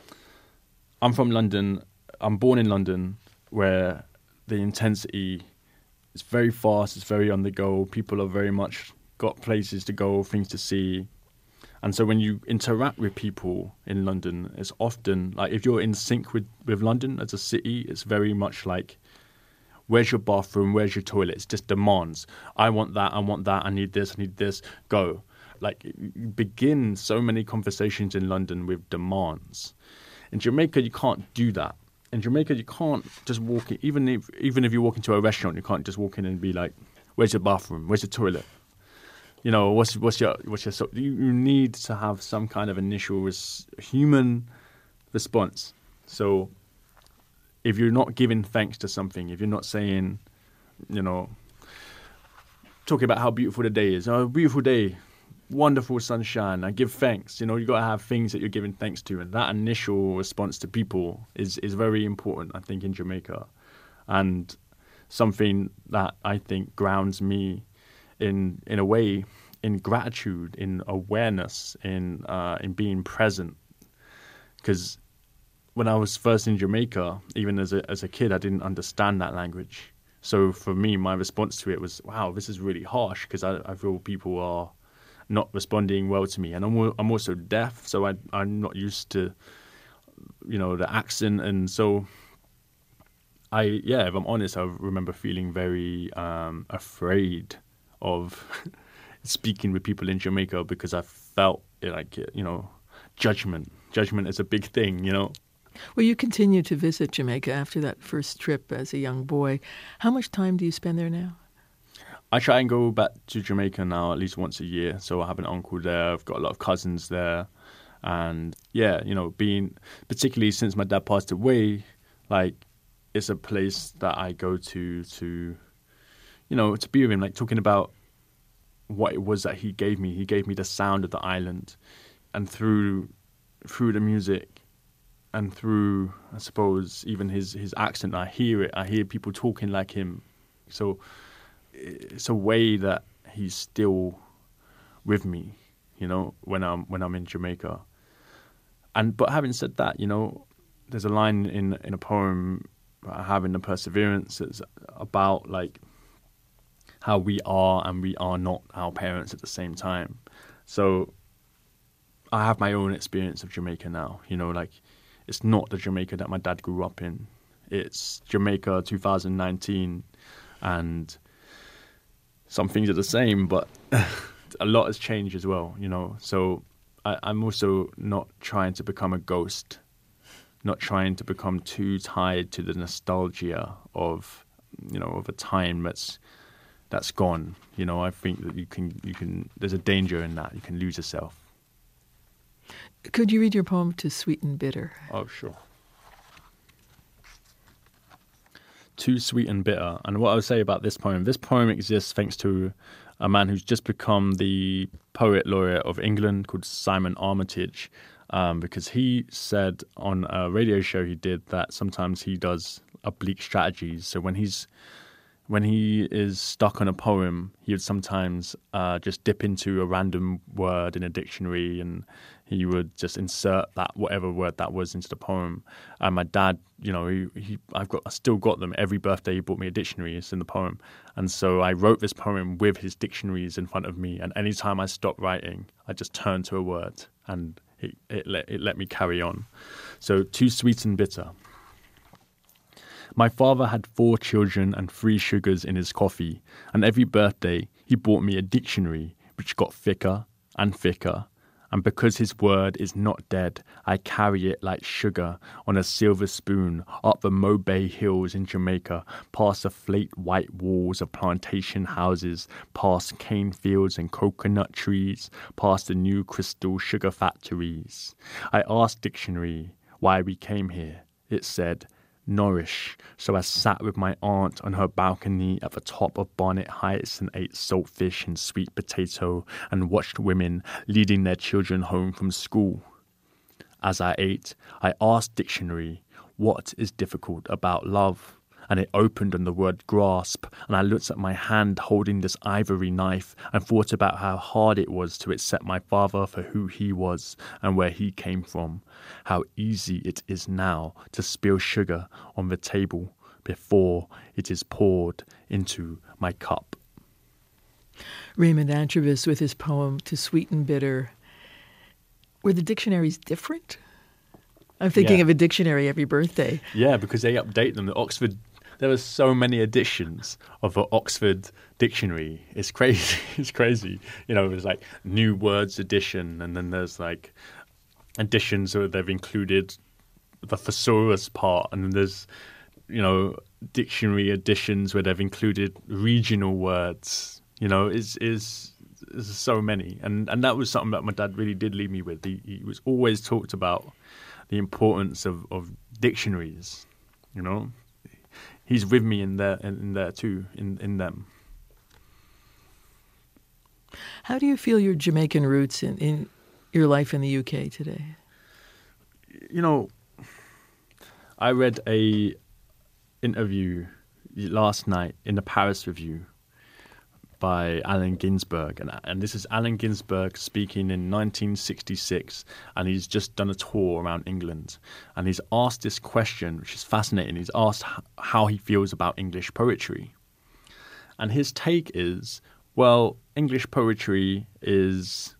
I'm from London. I'm born in London, where the intensity is very fast. It's very on the go. People are very much got places to go, things to see. And so when you interact with people in London, it's often like if you're in sync with, with London as a city, it's very much like, where's your bathroom? Where's your toilet? It's just demands. I want that. I want that. I need this. I need this. Go. Like, you begin so many conversations in London with demands. In Jamaica, you can't do that. In Jamaica, you can't just walk in. Even if, even if you walk into a restaurant, you can't just walk in and be like, where's your bathroom? Where's your toilet? You know, what's what's your what's your so you, you need to have some kind of initial res, human response. So if you're not giving thanks to something, if you're not saying, you know, talking about how beautiful the day is, oh, beautiful day, wonderful sunshine, I give thanks. You know, you got to have things that you're giving thanks to, and that initial response to people is is very important, I think, in Jamaica, and something that I think grounds me in in a way, in gratitude, in awareness, in uh, in being present. Because when I was first in Jamaica, even as a as a kid, I didn't understand that language. So for me, my response to it was, wow, this is really harsh, because I, I feel people are not responding well to me. And I'm I'm also deaf, so I, I'm not used to, you know, the accent. And so I, yeah, if I'm honest, I remember feeling very um, afraid of speaking with people in Jamaica, because I felt like, you know, judgment. Judgment is a big thing, you know. Well, you continued to visit Jamaica after that first trip as a young boy. How much time do you spend there now? I try and go back to Jamaica now at least once a year. So I have an uncle there. I've got a lot of cousins there. And yeah, you know, being, particularly since my dad passed away, like, it's a place that I go to to... you know, to be with him, like talking about what it was that he gave me. He gave me the sound of the island, and through through the music, and through, I suppose, even his, his accent, I hear it. I hear people talking like him. So it's a way that he's still with me, you know, when I'm when I'm in Jamaica. And but having said that, you know, there's a line in in a poem I have in The Perseverance. It's about like how we are and we are not our parents at the same time. So I have my own experience of Jamaica now. You know, like, it's not the Jamaica that my dad grew up in. It's Jamaica two thousand nineteen, and some things are the same, but a lot has changed as well, you know. So I, I'm also not trying to become a ghost, not trying to become too tied to the nostalgia of, you know, of a time that's that's gone. You know, I think that you can, you can, there's a danger in that. You can lose yourself. Could you read your poem To Sweet and Bitter? Oh, sure. Too Sweet and Bitter. And what I would say about this poem, this poem exists thanks to a man who's just become the Poet Laureate of England called Simon Armitage, um, because he said on a radio show he did that sometimes he does oblique strategies. So when he's when he is stuck on a poem, he would sometimes uh, just dip into a random word in a dictionary, and he would just insert that, whatever word that was, into the poem. And my dad, you know, he, he I've got, I still got them. Every birthday he bought me a dictionary. It's in the poem. And so I wrote this poem with his dictionaries in front of me. And anytime I stopped writing, I just turned to a word, and it, it, let, it let me carry on. So, Too Sweet and Bitter. My father had four children and three sugars in his coffee, and every birthday he bought me a dictionary which got thicker and thicker And because his word is not dead, I carry it like sugar on a silver spoon up the Mobay Hills in Jamaica, past the flat white walls of plantation houses, past cane fields and coconut trees, past the new crystal sugar factories. I asked Dictionary why we came here. It said, nourish. So I sat with my aunt on her balcony at the top of Barnet Heights and ate saltfish and sweet potato and watched women leading their children home from school. As I ate, I asked Dictionary, what is difficult about love? And it opened on the word grasp, and I looked at my hand holding this ivory knife and thought about how hard it was to accept my father for who he was and where he came from, how easy it is now to spill sugar on the table before it is poured into my cup. Raymond Antrobus with his poem To Sweeten Bitter. Were the dictionaries different? I'm thinking Yeah. of a dictionary every birthday. Yeah, because they update them. The Oxford, there were so many editions of the Oxford Dictionary. It's crazy. It's crazy. You know, there's like new words edition, and then there's like editions where they've included the thesaurus part, and then there's, you know, dictionary editions where they've included regional words. You know, is is there's so many, and and that was something that my dad really did leave me with. He, he was always talked about the importance of, of dictionaries. You know, he's with me in there in, in there too, in in them. How do you feel your Jamaican roots in, in your life in the U K today? You know, I read a interview last night in the Paris Review by Allen Ginsberg, and and this is Allen Ginsberg speaking in nineteen sixty-six, and he's just done a tour around England, and he's asked this question, which is fascinating. He's asked h- how he feels about English poetry, and his take is, well, English poetry is,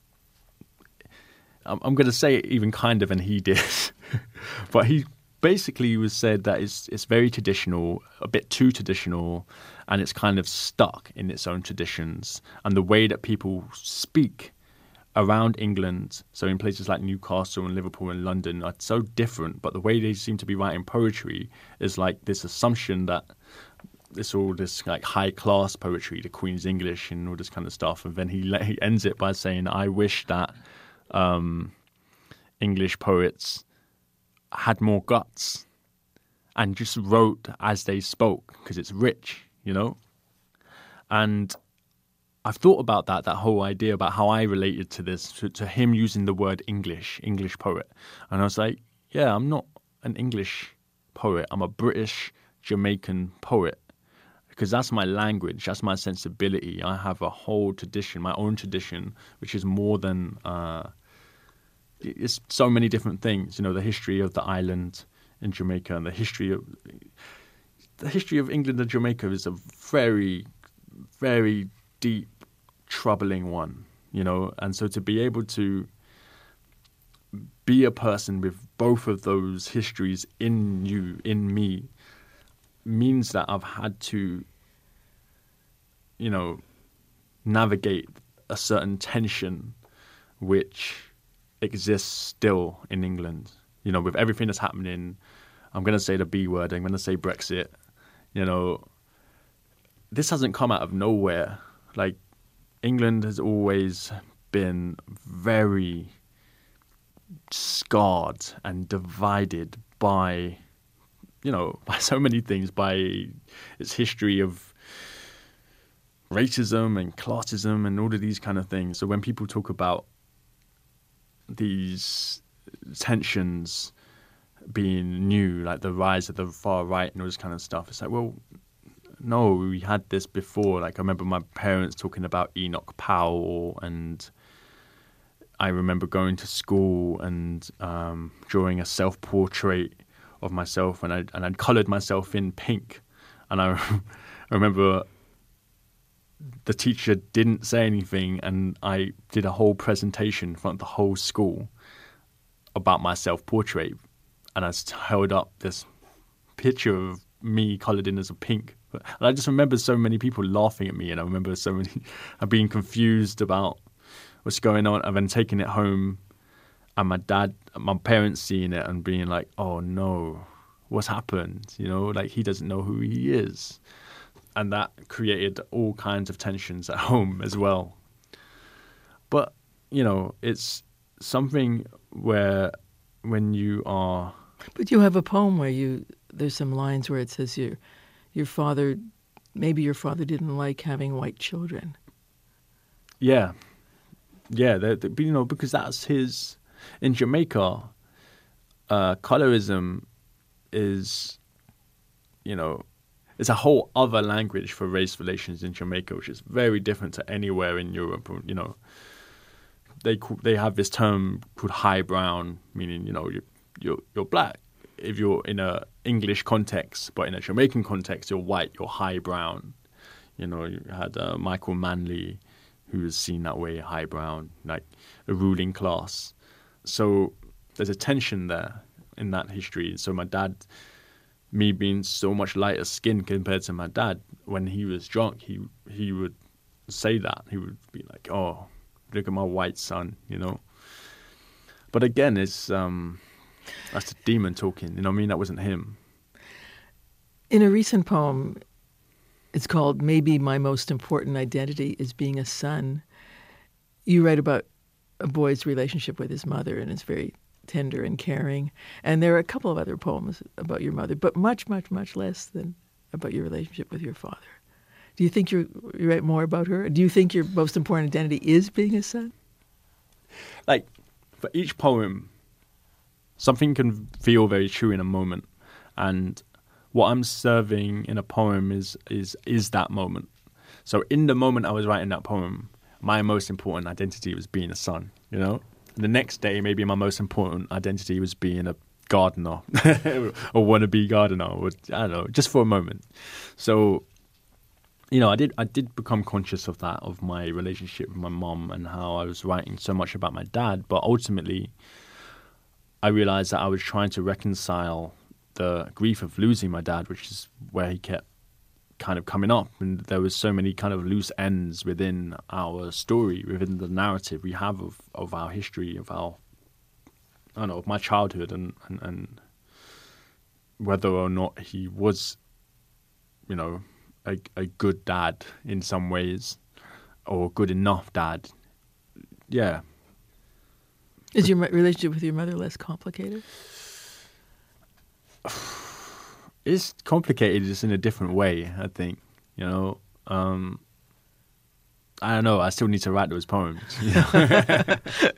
I'm, I'm going to say it even kinder than he did, but he basically was said that it's it's very traditional, a bit too traditional, and it's kind of stuck in its own traditions. And the way that people speak around England, so in places like Newcastle and Liverpool and London, are so different. But the way they seem to be writing poetry is like this assumption that it's all this like high class poetry, the Queen's English and all this kind of stuff. And then he he ends it by saying, "I wish that um, English poets had more guts and just wrote as they spoke, because it's rich." You know, and I've thought about that, that whole idea about how I related to this, to, to him using the word English, English poet. And I was like, yeah, I'm not an English poet. I'm a British Jamaican poet, because that's my language. That's my sensibility. I have a whole tradition, my own tradition, which is more than, uh, it's so many different things. You know, the history of the island in Jamaica and the history of... The history of England and Jamaica is a very, very deep, troubling one, you know. And so to be able to be a person with both of those histories in you, in me, means that I've had to, you know, navigate a certain tension which exists still in England. You know, with everything that's happening, I'm going to say the B word, I'm going to say Brexit. You know, this hasn't come out of nowhere. Like, England has always been very scarred and divided by, you know, by so many things, by its history of racism and classism and all of these kind of things. So when people talk about these tensions being new, like the rise of the far right and all this kind of stuff, it's like, well, no, we had this before. Like, I remember my parents talking about Enoch Powell, and I remember going to school and um, drawing a self-portrait of myself, and I and I'd coloured myself in pink, and I, I remember the teacher didn't say anything, and I did a whole presentation in front of the whole school about my self-portrait. And I held up this picture of me coloured in as a pink. And I just remember so many people laughing at me, and I remember so many being confused about what's going on, and then taking it home, and my dad, my parents seeing it and being like, oh no, what's happened? You know, like he doesn't know who he is. And that created all kinds of tensions at home as well. But, you know, it's something where when you are... But you have a poem where you, there's some lines where it says your, your father, maybe your father didn't like having white children. Yeah. Yeah, they're, they're, you know, because that's his... In Jamaica, uh, colorism is, you know, it's a whole other language for race relations in Jamaica, which is very different to anywhere in Europe. You know, they they have this term called high brown, meaning, you know, you're, you're, you're black if you're in a English context, but in a Jamaican context, you're white, you're high brown. You know, you had uh, Michael Manley, who was seen that way, high brown, like a ruling class. So there's a tension there in that history. So my dad, me being so much lighter skin compared to my dad, when he was drunk, he he would say that. He would be like, oh, look at my white son, you know. But again, it's um, that's the demon talking, you know what I mean? That wasn't him. In a recent poem, it's called Maybe My Most Important Identity is Being a Son. You write about a boy's relationship with his mother, and it's very tender and caring. And there are a couple of other poems about your mother, but much, much, much less than about your relationship with your father. Do you think you're, you write more about her? Do you think your most important identity is being a son? Like, for each poem, something can feel very true in a moment. And what I'm serving in a poem is is is that moment. So in the moment I was writing that poem, my most important identity was being a son, you know? The next day, maybe my most important identity was being a gardener or wannabe gardener, or I don't know, just for a moment. So, you know, I did I did become conscious of that, of my relationship with my mom and how I was writing so much about my dad. But ultimately, I realized that I was trying to reconcile the grief of losing my dad, which is where he kept kind of coming up, and there was so many kind of loose ends within our story, within the narrative we have of, of our history, of our, I don't know, of my childhood, and, and, and whether or not he was, you know, a, a good dad in some ways, or good enough dad. Yeah. Is your relationship with your mother less complicated? It's complicated, just in a different way, I think. You know, um, I don't know. I still need to write those poems. You know?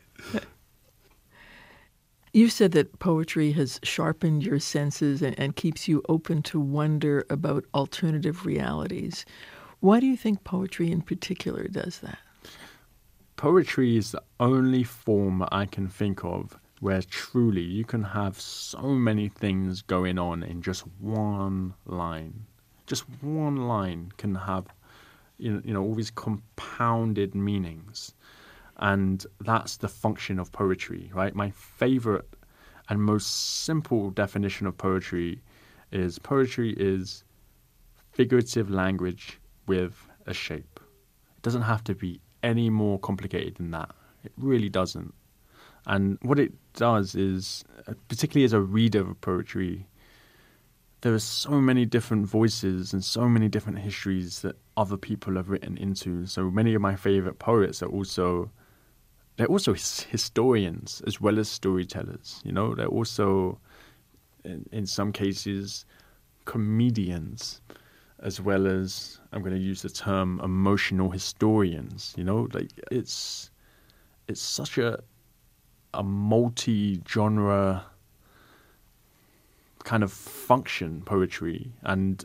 You've said that poetry has sharpened your senses and, and keeps you open to wonder about alternative realities. Why do you think poetry in particular does that? Poetry is the only form I can think of where truly you can have so many things going on in just one line. Just one line can have, you know, you know, all these compounded meanings. And that's the function of poetry, right? My favorite and most simple definition of poetry is poetry is figurative language with a shape. It doesn't have to be any more complicated than that. It really doesn't. And what it does is, particularly as a reader of poetry, there are so many different voices and so many different histories that other people have written into. So many of my favorite poets are also, they're also historians as well as storytellers. You know, they're also, in, in some cases, comedians, as well as, I'm going to use the term, emotional historians. You know, like it's it's such a a multi-genre kind of function, poetry. And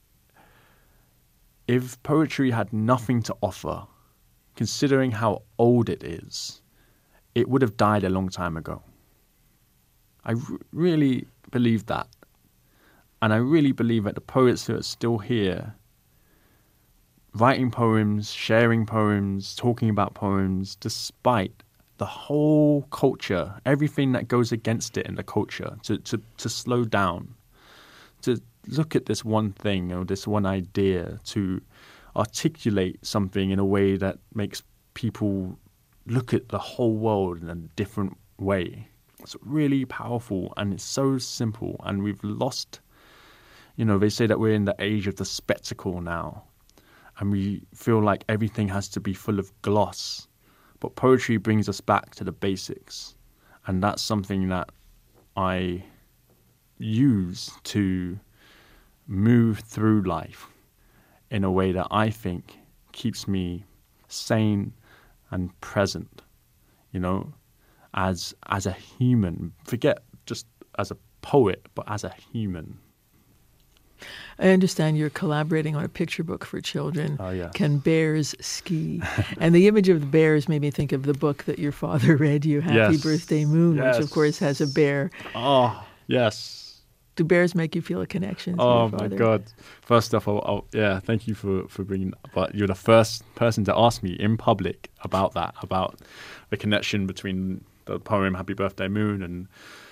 if poetry had nothing to offer, considering how old it is, it would have died a long time ago. I r- really believe that. And I really believe that the poets who are still here, writing poems, sharing poems, talking about poems, despite the whole culture, everything that goes against it in the culture, to, to, to slow down, to look at this one thing or this one idea, to articulate something in a way that makes people look at the whole world in a different way. It's really powerful, and it's so simple, and we've lost, you know, they say that we're in the age of the spectacle now, and we feel like everything has to be full of gloss. But poetry brings us back to the basics, and that's something that I use to move through life in a way that I think keeps me sane and present, you know, as as a human. Forget just as a poet, but as a human. I understand you're collaborating on a picture book for children. Oh, yeah. Can Bears Ski? And the image of the bears made me think of the book that your father read you, Happy Yes. Birthday Moon, Yes. which of course has a bear. Oh, yes. Do bears make you feel a connection to Oh, your my father? God. First off, I'll, I'll, yeah, thank you for, for bringing that. But you're the first person to ask me in public about that, about the connection between the poem Happy Birthday Moon and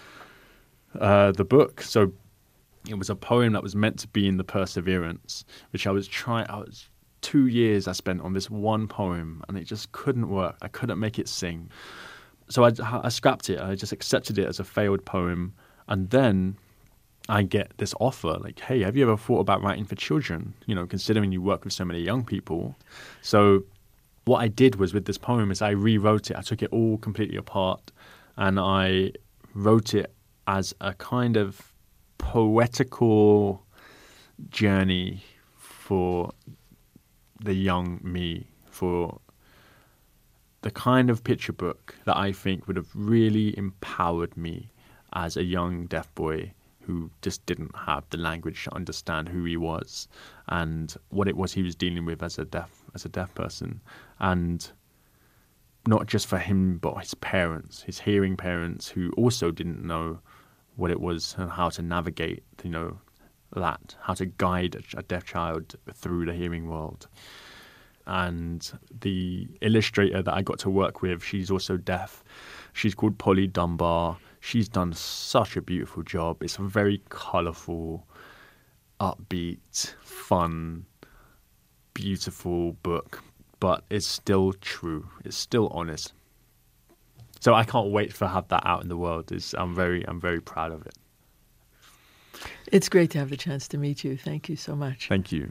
uh, the book. So it was a poem that was meant to be in the Perseverance, which I was trying, I was two years I spent on this one poem, and it just couldn't work. I couldn't make it sing. So I, I scrapped it. I just accepted it as a failed poem. And then I get this offer, like, hey, have you ever thought about writing for children? You know, considering you work with so many young people. So what I did was with this poem is I rewrote it. I took it all completely apart, and I wrote it as a kind of poetical journey for the young me, for the kind of picture book that I think would have really empowered me as a young deaf boy who just didn't have the language to understand who he was and what it was he was dealing with as a deaf as a deaf person. And not just for him, but his parents, his hearing parents, who also didn't know what it was and how to navigate, you know, that, how to guide a, a deaf child through the hearing world. And the illustrator that I got to work with, she's also deaf. She's called Polly Dunbar. She's done such a beautiful job. It's a very colourful, upbeat, fun, beautiful book, but it's still true. It's still honest. So I can't wait to have that out in the world. It's, I'm very, I'm very proud of it. It's great to have the chance to meet you. Thank you so much. Thank you.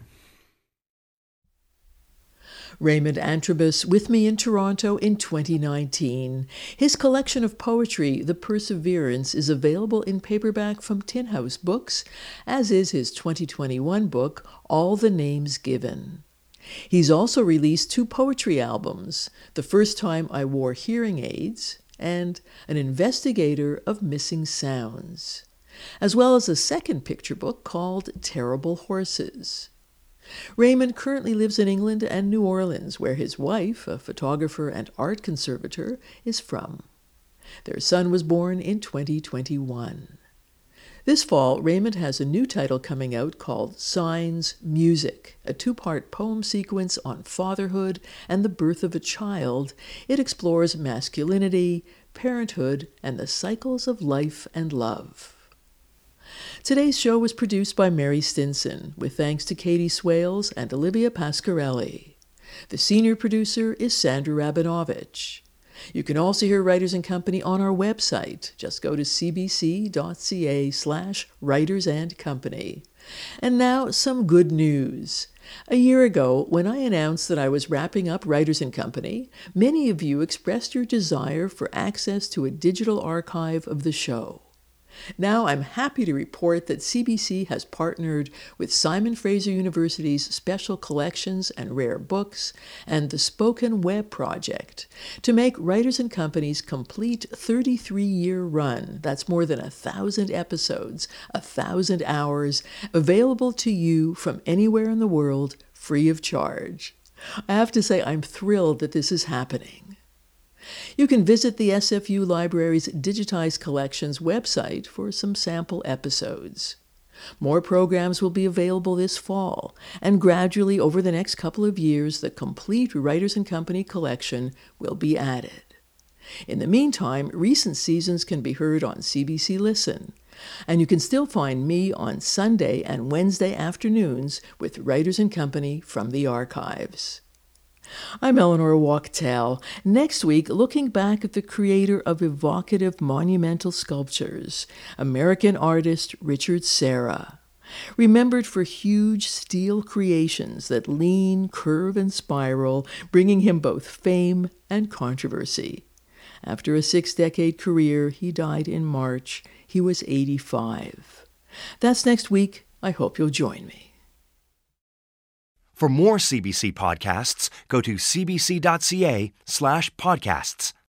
Raymond Antrobus with me in Toronto in twenty nineteen. His collection of poetry, The Perseverance, is available in paperback from Tin House Books, as is his twenty twenty-one book, All the Names Given. He's also released two poetry albums, The First Time I Wore Hearing Aids and An Investigator of Missing Sounds, as well as a second picture book called Terrible Horses. Raymond currently lives in England and New Orleans, where his wife, a photographer and art conservator, is from. Their son was born in twenty twenty-one. This fall, Raymond has a new title coming out called Signs Music, a two-part poem sequence on fatherhood and the birth of a child. It explores masculinity, parenthood, and the cycles of life and love. Today's show was produced by Mary Stinson, with thanks to Katie Swales and Olivia Pasquarelli. The senior producer is Sandra Rabinovich. You can also hear Writers and Company on our website. Just go to cbc.ca slash writers and company. And now some good news. A year ago, when I announced that I was wrapping up Writers and Company, many of you expressed your desire for access to a digital archive of the show. Now I'm happy to report that C B C has partnered with Simon Fraser University's Special Collections and Rare Books and the Spoken Web Project to make Writers and Company's complete thirty-three-year run, that's more than a thousand episodes, a thousand hours, available to you from anywhere in the world, free of charge. I have to say I'm thrilled that this is happening. You can visit the S F U Library's Digitized Collections website for some sample episodes. More programs will be available this fall, and gradually over the next couple of years, the complete Writers and Company collection will be added. In the meantime, recent seasons can be heard on C B C Listen, and you can still find me on Sunday and Wednesday afternoons with Writers and Company from the archives. I'm Eleanor Wachtel. Next week, looking back at the creator of evocative monumental sculptures, American artist Richard Serra. Remembered for huge steel creations that lean, curve, and spiral, bringing him both fame and controversy. After a six-decade career, he died in March. He was eighty-five. That's next week. I hope you'll join me. For more C B C podcasts, go to cbc.ca slash podcasts.